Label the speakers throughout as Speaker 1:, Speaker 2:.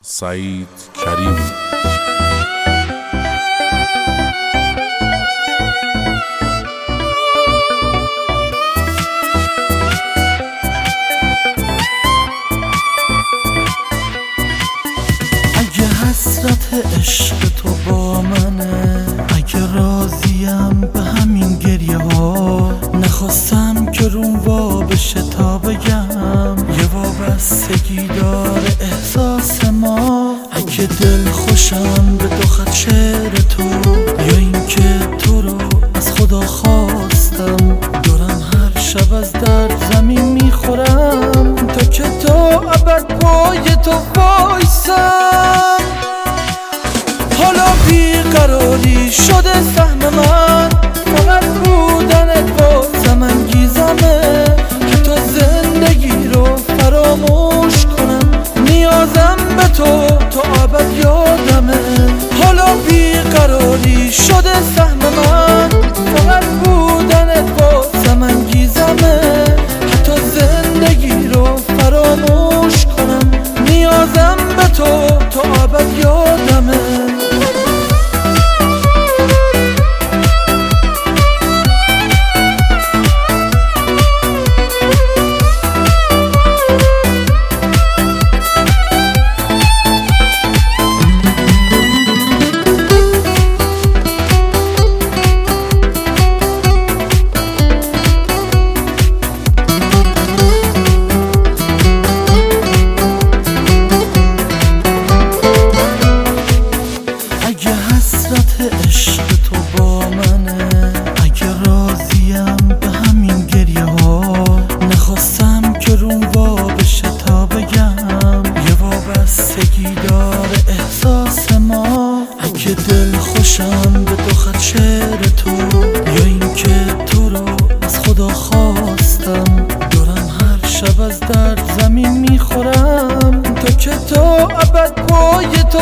Speaker 1: سعید کریمی.
Speaker 2: اگه حسرت عشق تو با منه، اگه راضیم به همین گریه ها، نخواستم که روم وا بشه تا بگم یه وابستگی داره احساس ما. اگه دل خوشم به دو خط شعر تو، یا اینکه تو رو از خدا خواستم، دارم هر شب از درد زمین میخورم تا که تو ابد پای تو وایسم. حالا بیقراری شده سهم من، فقط بودنت واسم انگیزمه که تا زندگی رو فراموش کنم. نیازم به تو ابد یادمه. حالا بیقراری شده سهم من، فقط بودنت واسم انگیزمه حتی زندگی رو فراموش کنم. نیازم به تو ابد یادمه. عشق تو با منه، اگه راضیم به همین گریه ها، نخواستم که روم وا بشه تا بگم یه وابستگی داره احساس ما. اگه دل خوشم به دو خط شعر تو، یا اینکه تو رو از خدا خواستم، دارم هر شب از درد زمین میخورم تا که تو ابد پای تو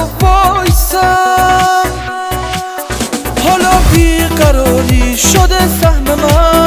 Speaker 2: وایسم. حالا بیقراری شده سهم من،